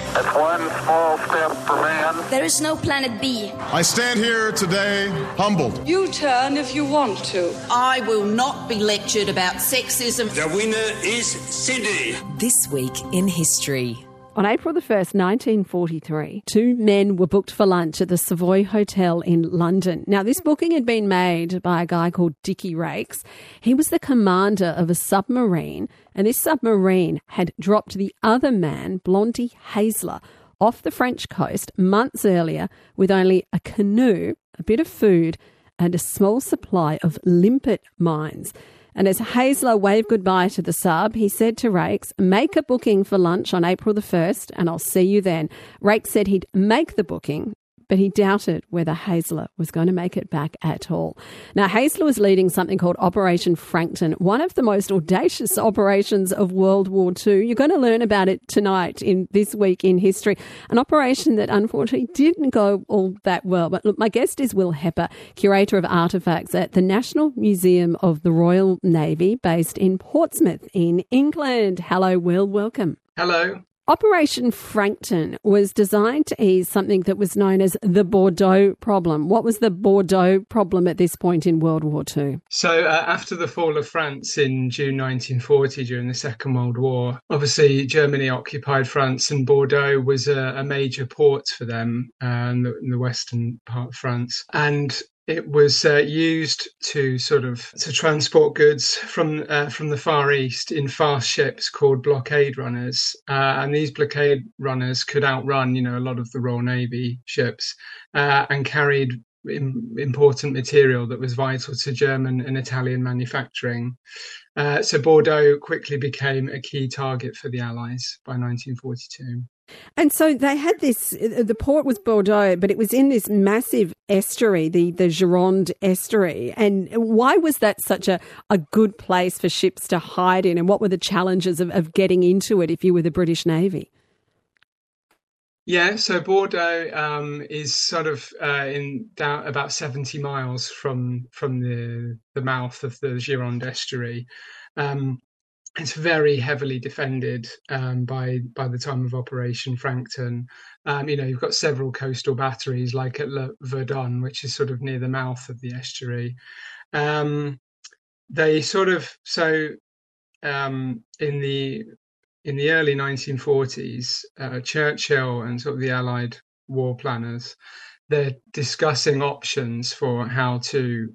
It's one small step for man. There is no planet B. I stand here today humbled. You turn if you want to. I will not be lectured about sexism. The winner is Sydney. This week in history. On April the 1st, 1943, two men were booked for lunch at the Savoy Hotel in London. Now, this booking had been made by a guy called Dickie Rakes. He was the commander of a submarine, and this submarine had dropped the other man, Blondie Hazler, off the French coast months earlier with only a canoe, a bit of food, and a small supply of limpet mines. And as Hazler waved goodbye to the sub, he said to Rakes, "Make a booking for lunch on April the 1st and I'll see you then." Rakes said he'd make the booking, but he doubted whether Hazler was going to make it back at all. Now, Hazler was leading something called Operation Frankton, one of the most audacious operations of World War II. You're going to learn about it tonight in This Week in History, an operation that unfortunately didn't go all that well. But look, my guest is Will Hepper, Curator of Artefacts at the National Museum of the Royal Navy, based in Portsmouth in England. Hello, Will. Welcome. Hello. Operation Frankton was designed to ease something that was known as the Bordeaux problem. What was the Bordeaux problem at this point in World War II? So after the fall of France in June 1940 during the Second World War, obviously Germany occupied France and Bordeaux was a major port for them in the western part of France. And it was used to transport goods from the Far East in fast ships called blockade runners, and these blockade runners could outrun, a lot of the Royal Navy ships, and carried important material that was vital to German and Italian manufacturing. So Bordeaux quickly became a key target for the Allies by 1942. And so they had this, the port was Bordeaux, but it was in this massive estuary, the Gironde estuary. And why was that such a good place for ships to hide in? And what were the challenges of getting into it if you were the British Navy? Yeah, so Bordeaux is sort of down about 70 miles from the mouth of the Gironde estuary. It's very heavily defended by the time of Operation Frankton. You've got several coastal batteries, like at Le Verdun, which is sort of near the mouth of the estuary. In the early 1940s, Churchill and sort of the Allied war planners, they're discussing options for how to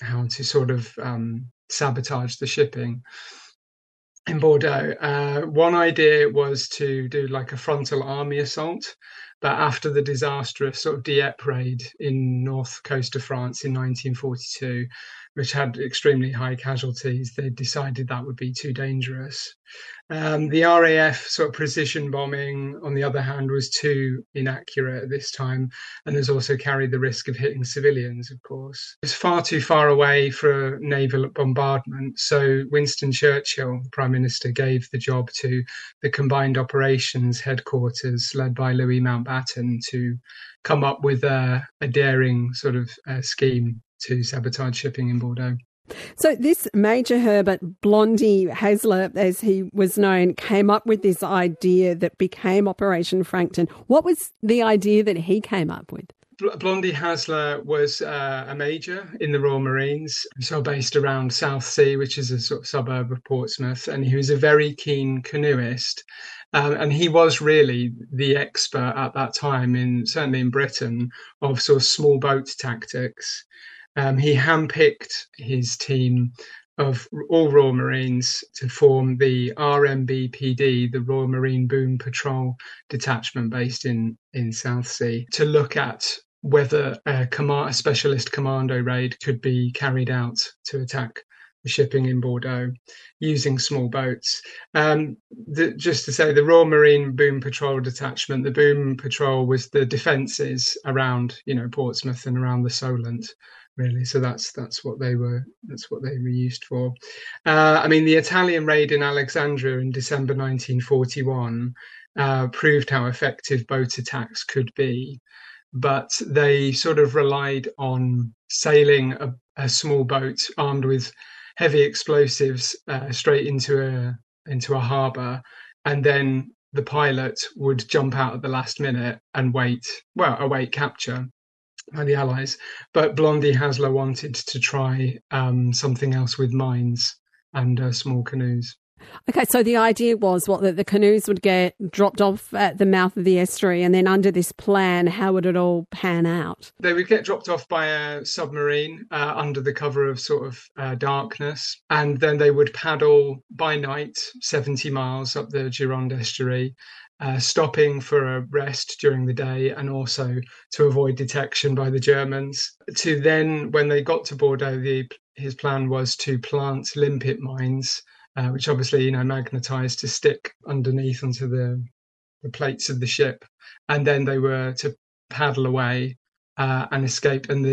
sabotage the shipping in Bordeaux. One idea was to do like a frontal army assault, but after the disastrous sort of Dieppe raid in north coast of France in 1942, which had extremely high casualties, they decided that would be too dangerous. The RAF sort of precision bombing, on the other hand, was too inaccurate at this time, and has also carried the risk of hitting civilians, of course. It's far too far away for a naval bombardment, so Winston Churchill, the Prime Minister, gave the job to the Combined Operations Headquarters, led by Louis Mountbatten, to come up with a daring sort of scheme to sabotage shipping in Bordeaux. So this Major Herbert Blondie Hazler, as he was known, came up with this idea that became Operation Frankton. What was the idea that he came up with? Blondie Hazler was a major in the Royal Marines, so based around Southsea, which is a sort of suburb of Portsmouth, and he was a very keen canoeist. And he was really the expert at that time, certainly in Britain, of sort of small boat tactics. He handpicked his team of all Royal Marines to form the RMBPD, the Royal Marine Boom Patrol Detachment based in Southsea, to look at whether a specialist commando raid could be carried out to attack the shipping in Bordeaux using small boats. Just to say, the Royal Marine Boom Patrol Detachment, the Boom Patrol was the defences around, Portsmouth and around the Solent, really. So that's what they were used for. The Italian raid in Alexandria in December 1941 proved how effective boat attacks could be, but they sort of relied on sailing a small boat armed with heavy explosives straight into a harbour, and then the pilot would jump out at the last minute and await capture by the Allies. But Blondie Hasler wanted to try something else with mines and small canoes. Okay, so the idea was that the canoes would get dropped off at the mouth of the estuary, and then under this plan, how would it all pan out? They would get dropped off by a submarine under the cover of sort of darkness, and then they would paddle by night 70 miles up the Gironde estuary, stopping for a rest during the day and also to avoid detection by the Germans. To then, when they got to Bordeaux, his plan was to plant limpet mines, which obviously, magnetized to stick underneath onto the plates of the ship. And then they were to paddle away and escape. And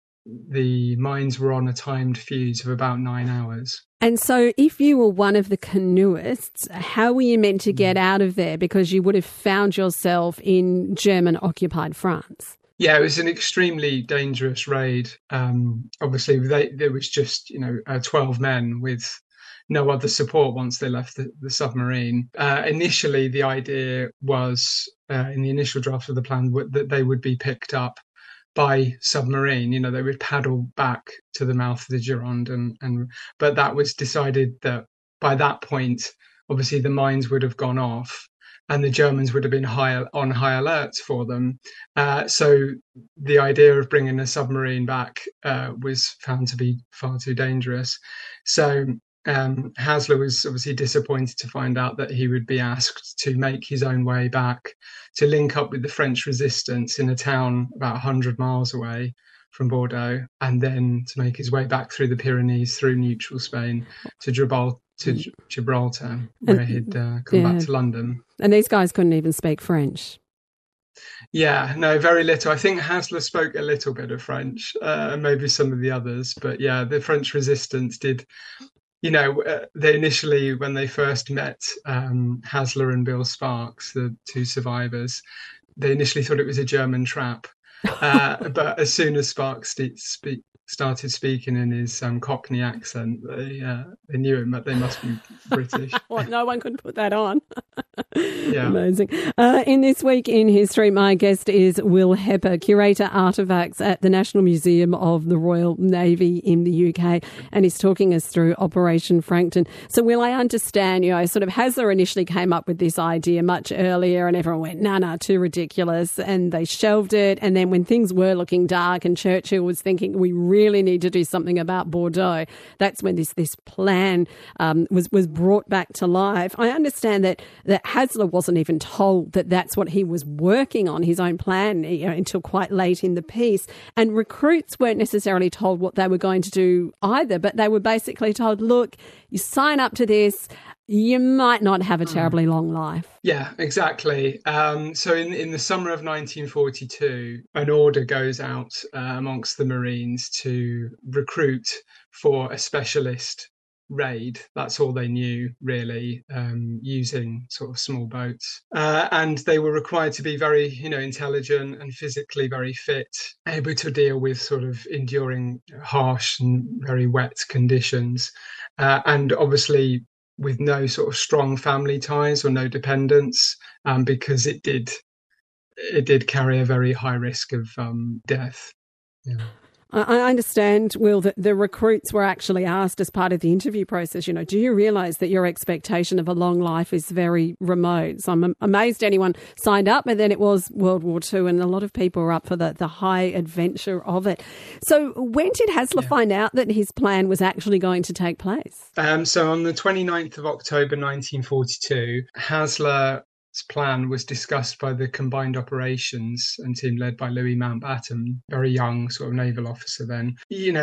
the mines were on a timed fuse of about 9 hours. And so if you were one of the canoeists, how were you meant to get out of there? Because you would have found yourself in German-occupied France. Yeah, it was an extremely dangerous raid. Obviously, there was just, 12 men with no other support once they left the submarine. Initially, the idea was, in the initial draft of the plan, that they would be picked up by submarine. They would paddle back to the mouth of the Gironde, but that was decided that by that point, obviously the mines would have gone off, and the Germans would have been on high alert for them. So the idea of bringing a submarine back was found to be far too dangerous. So Hasler was obviously disappointed to find out that he would be asked to make his own way back, to link up with the French resistance in a town about 100 miles away from Bordeaux, and then to make his way back through the Pyrenees, through neutral Spain, to Gibraltar, where he'd come back to London. And these guys couldn't even speak French. Yeah, no, very little. I think Hasler spoke a little bit of French, and maybe some of the others. But yeah, the French resistance did... they initially, when they first met Hasler and Bill Sparks, the two survivors, they initially thought it was a German trap. But as soon as Sparks started speaking in his Cockney accent, they knew him, but they must be British. Well, no one could put that on. Yeah. Amazing. In This Week in History, my guest is Will Hepper, Curator Artefacts at the National Museum of the Royal Navy in the UK, and he's talking us through Operation Frankton. So, Will, I understand, sort of Hasler initially came up with this idea much earlier, and everyone went, no, too ridiculous, and they shelved it. And then when things were looking dark and Churchill was thinking we really need to do something about Bordeaux, that's when this plan was brought back to life. I understand that Hasler wasn't even told that that's what he was working on, his own plan, until quite late in the piece. And recruits weren't necessarily told what they were going to do either, but they were basically told, look, you sign up to this, you might not have a terribly long life. Yeah, exactly. So in the summer of 1942, an order goes out amongst the Marines to recruit for a specialist raid. That's all they knew, really, using sort of small boats. And they were required to be very, intelligent and physically very fit, able to deal with sort of enduring harsh and very wet conditions. And obviously with no sort of strong family ties or no dependents, because it did carry a very high risk of death. Yeah. I understand, Will, that the recruits were actually asked as part of the interview process, do you realise that your expectation of a long life is very remote? So I'm amazed anyone signed up, but then it was World War II and a lot of people were up for the high adventure of it. So when did Hasler find out that his plan was actually going to take place? So on the 29th of October 1942, Hasler's plan was discussed by the Combined Operations and team led by Louis Mountbatten, very young sort of naval officer then.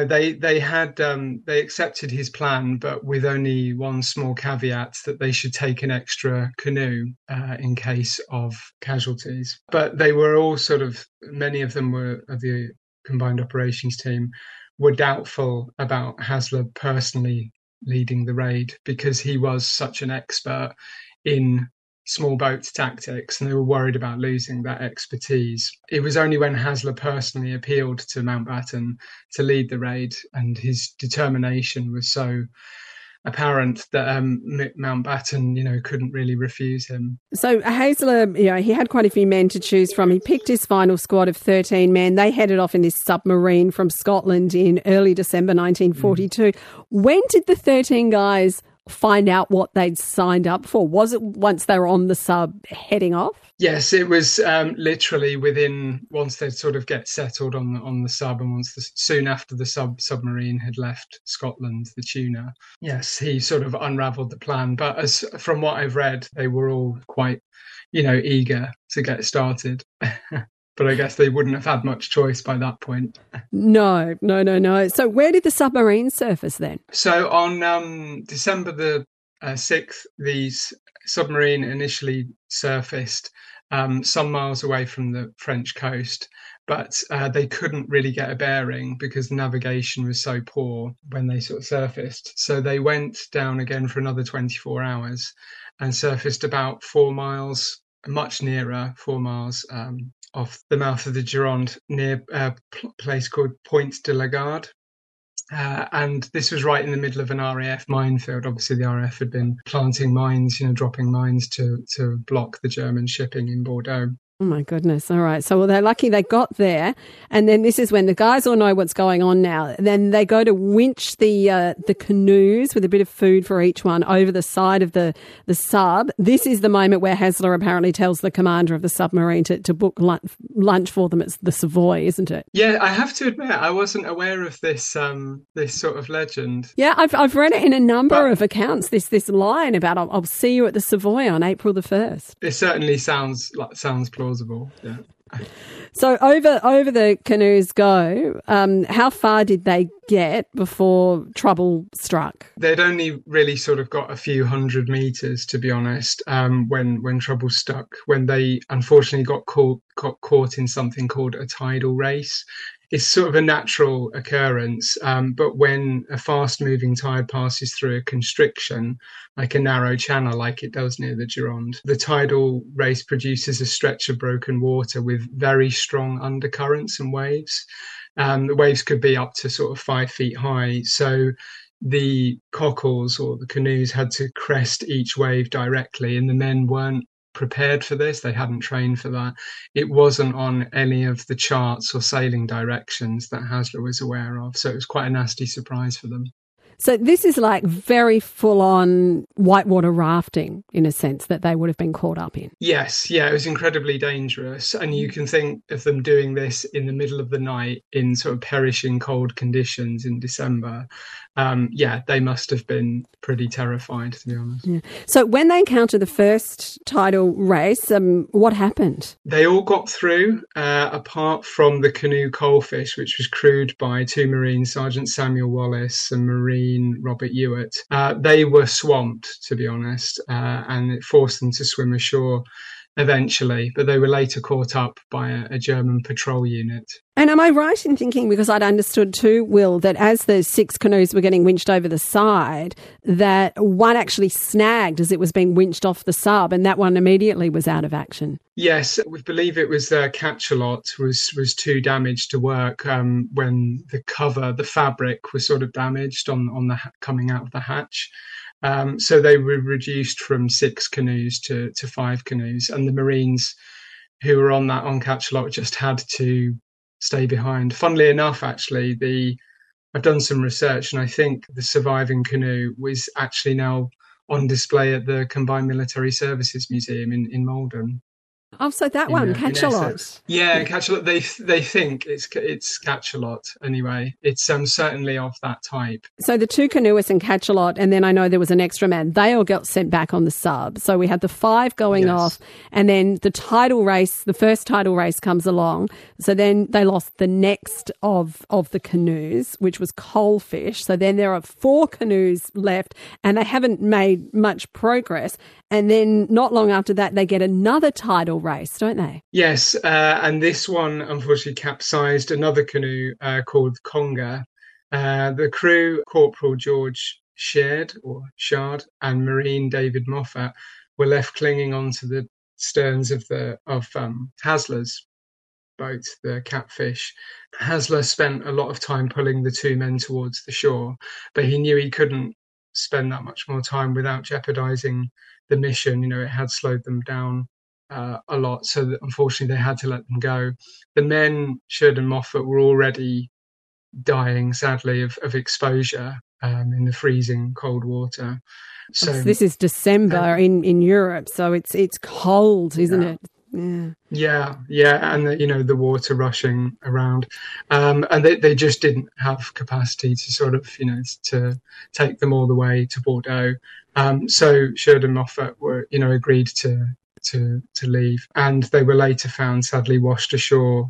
They accepted his plan, but with only one small caveat, that they should take an extra canoe in case of casualties. But they were all many of them were of the Combined Operations team, were doubtful about Hasler personally leading the raid because he was such an expert in small boat tactics, and they were worried about losing that expertise. It was only when Hasler personally appealed to Mountbatten to lead the raid, and his determination was so apparent that Mountbatten, couldn't really refuse him. So Hassler, he had quite a few men to choose from. He picked his final squad of 13 men. They headed off in this submarine from Scotland in early December 1942. When did the 13 guys find out what they'd signed up for? Was it once they were on the sub heading off? Yes, it was literally once they'd sort of get settled on the sub, and soon after the submarine had left Scotland, the tuna. Yes, he sort of unravelled the plan. But as from what I've read, they were all quite, eager to get started. But I guess they wouldn't have had much choice by that point. No. So where did the submarine surface then? So on December the 6th, the submarine initially surfaced some miles away from the French coast, but they couldn't really get a bearing because the navigation was so poor when they sort of surfaced. So they went down again for another 24 hours and surfaced about 4 miles, much nearer, 4 miles off the mouth of the Gironde, near a place called Point de la Garde. And this was right in the middle of an RAF minefield. Obviously, the RAF had been planting mines, dropping mines to block the German shipping in Bordeaux. Oh, my goodness. All right. So, they're lucky they got there. And then this is when the guys all know what's going on now. And then they go to winch the canoes with a bit of food for each one over the side of the sub. This is the moment where Hassler apparently tells the commander of the submarine to book lunch for them at the Savoy, isn't it? Yeah, I have to admit, I wasn't aware of this this sort of legend. Yeah, I've read it in a number of accounts, this line about I'll see you at the Savoy on April the 1st. It certainly sounds plausible. Yeah. So over the canoes go. How far did they get before trouble struck? They'd only really sort of got a few hundred meters, to be honest, when trouble struck. When they unfortunately got caught in something called a tidal race. It's sort of a natural occurrence, but when a fast-moving tide passes through a constriction, like a narrow channel like it does near the Gironde, the tidal race produces a stretch of broken water with very strong undercurrents and waves. The waves could be up to sort of 5 feet high, so the cockles or the canoes had to crest each wave directly, and the men weren't prepared for this. They hadn't trained for that. It wasn't on any of the charts or sailing directions that Hassler was aware of, so it was quite a nasty surprise for them. So this is like very full-on whitewater rafting, in a sense, that they would have been caught up in. Yes, it was incredibly dangerous. And you can think of them doing this in the middle of the night in sort of perishing cold conditions in December. They must have been pretty terrified, to be honest. Yeah. So when they encountered the first tidal race, what happened? They all got through, apart from the canoe Coalfish, which was crewed by 2 Marines, Sergeant Samuel Wallace and Marine Robert Ewart. They were swamped, to be honest, and it forced them to swim ashore eventually, but they were later caught up by a German patrol unit. And am I right in thinking, because I'd understood too, Will, that as the 6 canoes were getting winched over the side, that one actually snagged as it was being winched off the sub, and that one immediately was out of action? Yes, we believe it was Catchalot was too damaged to work when the fabric was sort of damaged on the coming out of the hatch. So they were reduced from 6 canoes to 5 canoes, and the Marines who were on Catchalot just had to stay behind. Funnily enough, actually, I've done some research, and I think the surviving canoe was actually now on display at the Combined Military Services Museum in Malden. Oh, so that one, Catchalot. Yeah, Catchalot. They think it's Catchalot anyway. It's certainly of that type. So the 2 canoeists and Catchalot, and then I know there was an extra man. They all got sent back on the sub. So we had the 5 going off, and then the first tidal race comes along. So then they lost the next of the canoes, which was Coalfish. So then there are 4 canoes left, and they haven't made much progress. And then not long after that, they get another tidal race, don't they? Yes, and this one unfortunately capsized another canoe called Conga. The crew, Corporal George Shard and Marine David Moffat, were left clinging onto the sterns of Hassler's boat, the Catfish. Hassler spent a lot of time pulling the 2 men towards the shore, but he knew he couldn't spend that much more time without jeopardizing the mission. It had slowed them down a lot, so that unfortunately they had to let them go. The men, Sheridan Moffat, were already dying, sadly, of exposure in the freezing cold water. So this is December in Europe, so it's cold, isn't it? Yeah, and the water rushing around, and they just didn't have capacity to sort of to take them all the way to Bordeaux. So Sheridan Moffat agreed to leave, and they were later found sadly washed ashore.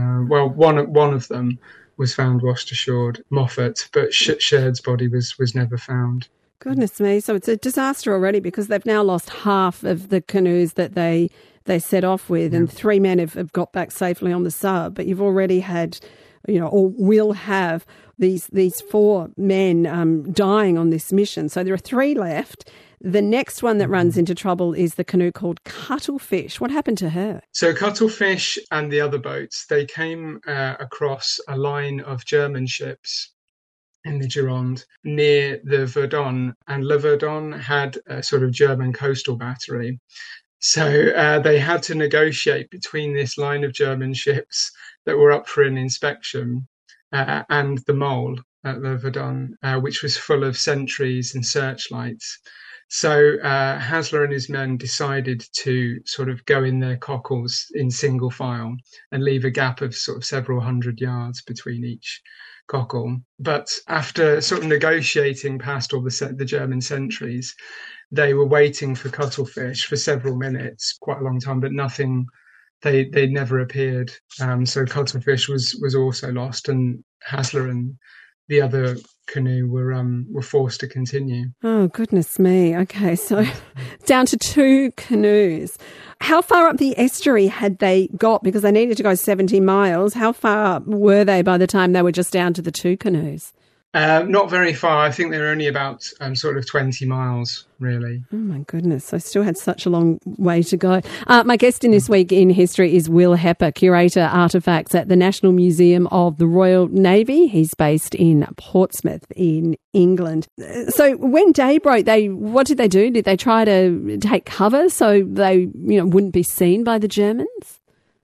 One of them was found washed ashore, Moffat, but Sherd's body was never found. Goodness me! So it's a disaster already, because they've now lost half of the canoes that they set off with, and 3 men have got back safely on the sub. But you've already had, or will have these 4 men dying on this mission. So there are 3 left. The next one that runs into trouble is the canoe called Cuttlefish. What happened to her? So Cuttlefish and the other boats, they came across a line of German ships in the Gironde near the Verdun, and Le Verdun had a sort of German coastal battery. So they had to negotiate between this line of German ships that were up for an inspection and the mole at Le Verdun, which was full of sentries and searchlights. So Hasler and his men decided to sort of go in their cockles in single file and leave a gap of sort of several hundred yards between each cockle. But after sort of negotiating past all the German sentries, they were waiting for Cuttlefish for several minutes, quite a long time, but nothing. They never appeared. So Cuttlefish was also lost, and Hasler and the other canoe were forced to continue. Oh, goodness me. Okay, so down to 2 canoes. How far up the estuary had they got? Because they needed to go 70 miles. How far were they by the time they were just down to the 2 canoes? Not very far. I think they were only about sort of 20 miles, really. Oh, my goodness. I still had such a long way to go. My guest in This Week in History is Will Hepper, Curator Artefacts at the National Museum of the Royal Navy. He's based in Portsmouth in England. So when day broke, what did they do? Did they try to take cover so they wouldn't be seen by the Germans?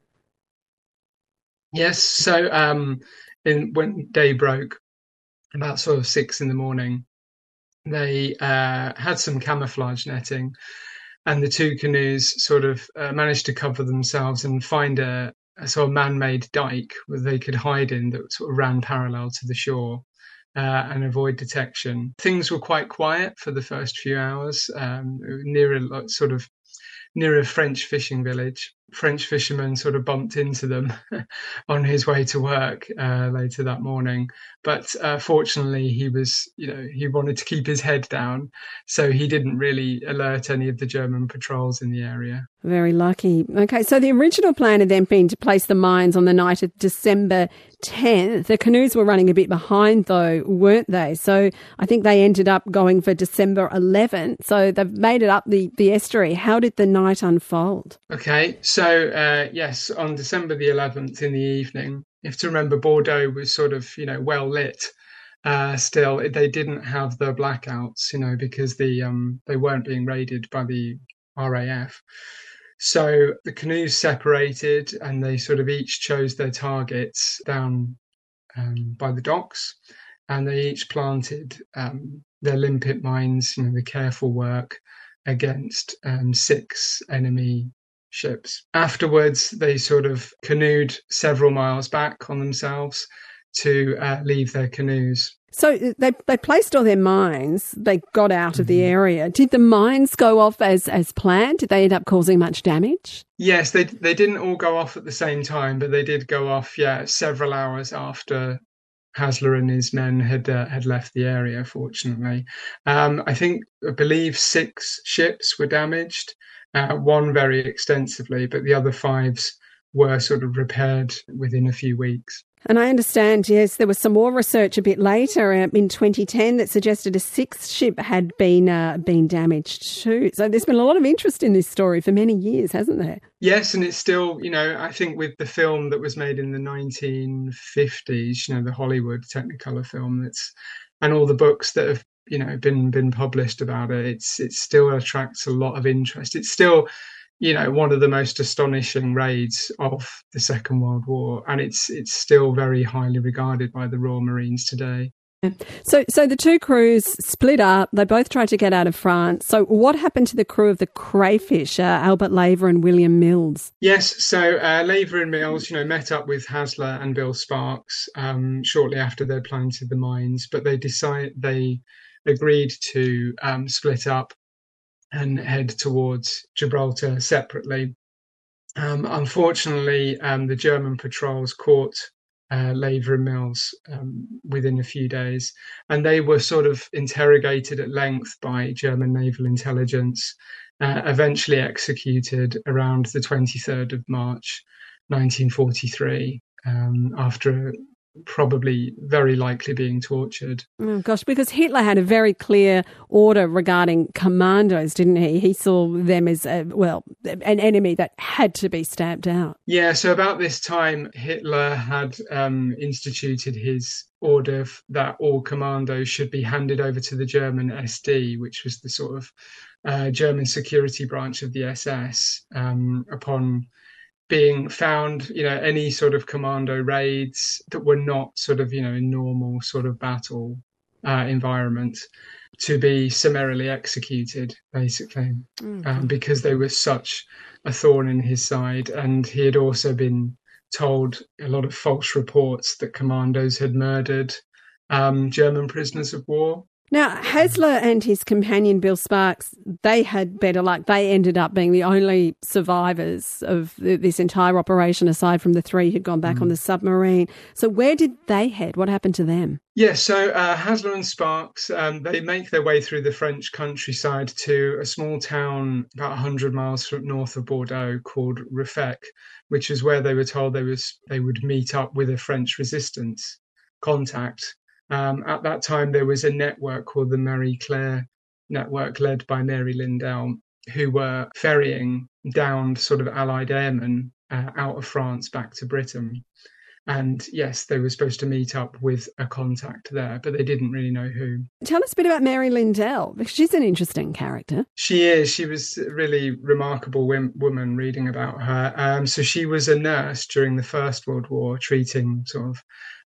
Yes. So when day broke, about sort of 6 a.m, they had some camouflage netting, and the 2 canoes sort of managed to cover themselves and find a sort of man-made dike where they could hide in that sort of ran parallel to the shore and avoid detection. Things were quite quiet for the first few hours, near a French fishing village. French fisherman sort of bumped into them on his way to work later that morning. But fortunately, he wanted to keep his head down, so he didn't really alert any of the German patrols in the area. Very lucky. Okay, so the original plan had then been to place the mines on the night of December 10th. The canoes were running a bit behind, though, weren't they? So I think they ended up going for December 11th. So they've made it up the estuary. How did the night unfold? Okay, so yes, on December the 11th in the evening, you have to remember Bordeaux was sort of, well lit. Still, they didn't have the blackouts, because they weren't being raided by the RAF. So the canoes separated, and they sort of each chose their targets down by the docks, and they each planted their limpet mines, the careful work against 6 enemy ships. Afterwards, they sort of canoed several miles back on themselves to leave their canoes. So they placed all their mines, they got out of the area. Did the mines go off as planned? Did they end up causing much damage? Yes, they didn't all go off at the same time, but they did go off, several hours after Hasler and his men had left the area, fortunately. I believe 6 ships were damaged, 1 very extensively, but the other 5s were sort of repaired within a few weeks. And I understand, yes, there was some more research a bit later in 2010 that suggested a 6th ship had been damaged too. So there's been a lot of interest in this story for many years, hasn't there? Yes, and it's still, I think with the film that was made in the 1950s, the Hollywood Technicolor film, and all the books that have been published about it, it still attracts a lot of interest. It's still, one of the most astonishing raids of the Second World War, and it's still very highly regarded by the Royal Marines today. So the two crews split up. They both tried to get out of France. So what happened to the crew of the Crayfish, Albert Laver and William Mills? Yes, so Laver and Mills, met up with Hasler and Bill Sparks shortly after they'd planted the mines, but they agreed to split up and head towards Gibraltar separately. Unfortunately, the German patrols caught Laver and Mills within a few days, and they were sort of interrogated at length by German naval intelligence, eventually executed around the 23rd of March 1943, after probably very likely being tortured. Oh gosh, because Hitler had a very clear order regarding commandos, didn't he? He saw them as, an enemy that had to be stamped out. Yeah, so about this time, Hitler had instituted his order that all commandos should be handed over to the German SD, which was the sort of German security branch of the SS, upon being found, any sort of commando raids that were not sort of, in normal sort of battle environment, to be summarily executed, basically, because they were such a thorn in his side. And he had also been told a lot of false reports that commandos had murdered German prisoners of war. Now, Hasler and his companion Bill Sparks, they had better luck. They ended up being the only survivors of this entire operation, aside from the three who'd gone back on the submarine. So where did they head? What happened to them? Yeah, so Hasler and Sparks, they make their way through the French countryside to a small town about 100 miles north of Bordeaux called Ruffec, which is where they were told they would meet up with a French resistance contact. At that time, there was a network called the Marie Claire Network, led by Mary Lindell, who were ferrying down sort of Allied airmen out of France back to Britain. And yes, they were supposed to meet up with a contact there, but they didn't really know who. Tell us a bit about Mary Lindell, because she's an interesting character. She is. She was a really remarkable woman, reading about her. So she was a nurse during the First World War, treating sort of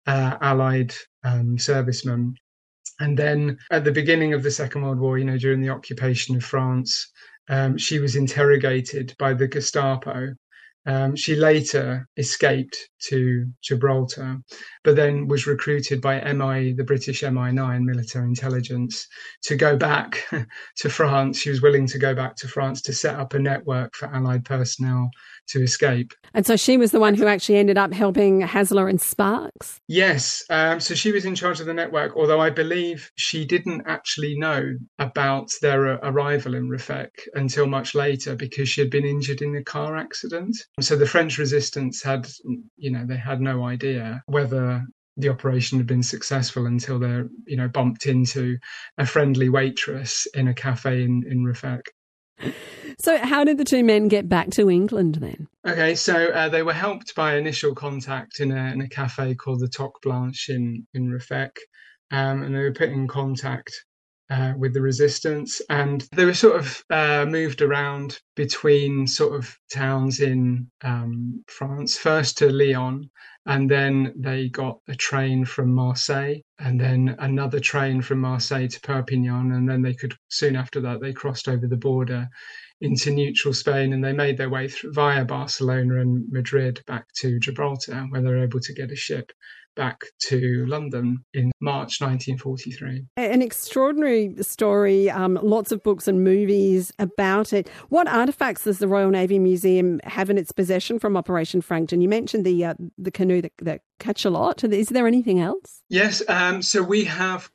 Allied servicemen. And then at the beginning of the Second World War, during the occupation of France, she was interrogated by the Gestapo. She later escaped to Gibraltar, but then was recruited by the British MI9, military intelligence, to go back to France. She was willing to go back to France to set up a network for Allied personnel to escape. And so she was the one who actually ended up helping Hasler and Sparks? Yes. So she was in charge of the network, although I believe she didn't actually know about their arrival in Ruffec until much later, because she had been injured in a car accident. So the French resistance had, they had no idea whether the operation had been successful until they, bumped into a friendly waitress in a cafe in Ruffec. So how did the two men get back to England then? Okay, so they were helped by initial contact in a cafe called the Toque Blanche in Ruffec, and they were put in contact with the resistance, and they were sort of moved around between sort of towns in France, first to Lyon, and then they got a train from Marseille, and then another train from Marseille to Perpignan, and then soon after that they crossed over the border into neutral Spain, and they made their way via Barcelona and Madrid back to Gibraltar, where they were able to get a ship back to London in March 1943. An extraordinary story, lots of books and movies about it. What artefacts does the Royal Navy Museum have in its possession from Operation Frankton? You mentioned the canoe, the cachalot. Is there anything else? Yes, so we have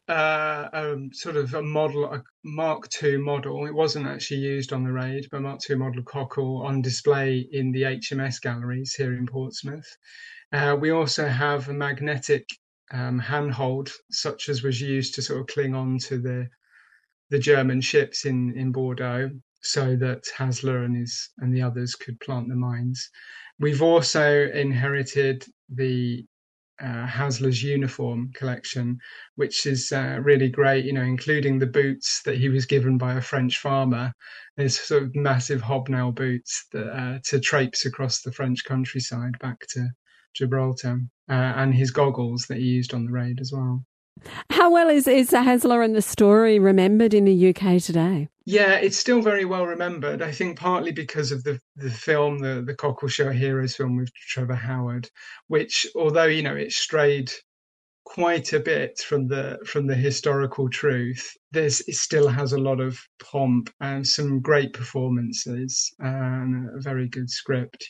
sort of a model, a Mark II model. It wasn't actually used on the raid, but Mark II model cockle on display in the HMS galleries here in Portsmouth. We also have a magnetic handhold, such as was used to sort of cling on to the German ships in Bordeaux, so that Hasler and the others could plant the mines. We've also inherited the Hasler's uniform collection, which is really great, including the boots that he was given by a French farmer. His sort of massive hobnail boots that, to traipse across the French countryside back to Gibraltar, and his goggles that he used on the raid as well. How well is Hasler and the story remembered in the UK today? Yeah, it's still very well remembered. I think partly because of the film, the Cockleshell Heroes film with Trevor Howard, which, although it strayed quite a bit from the historical truth, it still has a lot of pomp and some great performances and a very good script.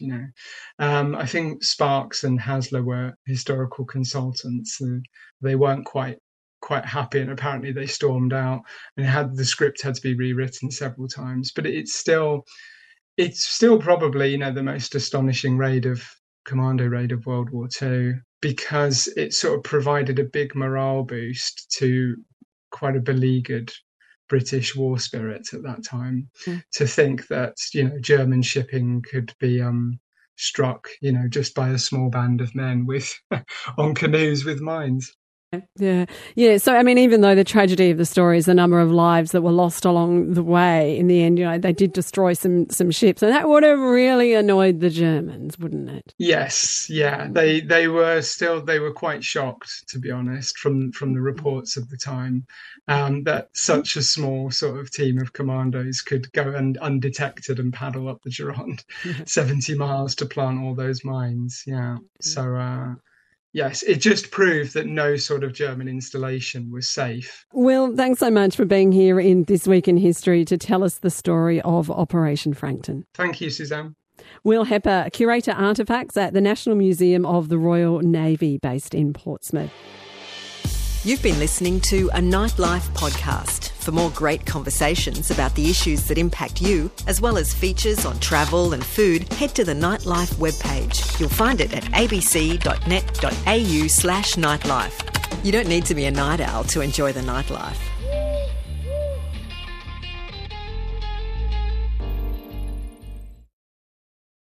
I think Sparks and Hasler were historical consultants, and they weren't quite happy, and apparently they stormed out, and the script had to be rewritten several times. But it's still probably the most astonishing commando raid of World War II, because it sort of provided a big morale boost to quite a beleaguered British war spirit at that time. To think that German shipping could be struck just by a small band of men on canoes with mines. Yeah. So, even though the tragedy of the story is the number of lives that were lost along the way, in the end, they did destroy some ships, and that would have really annoyed the Germans, wouldn't it? Yes. Yeah. They were quite shocked, to be honest, from the reports of the time, that such a small sort of team of commandos could go undetected and paddle up the Gironde 70 miles to plant all those mines. Yeah. So, yes, it just proved that no sort of German installation was safe. Will, thanks so much for being here in This Week in History to tell us the story of Operation Frankton. Thank you, Suzanne. Will Hepper, Curator Artefacts at the National Museum of the Royal Navy, based in Portsmouth. You've been listening to a Nightlife podcast. For more great conversations about the issues that impact you, as well as features on travel and food, head to the Nightlife webpage. You'll find it at abc.net.au/nightlife. You don't need to be a night owl to enjoy the nightlife.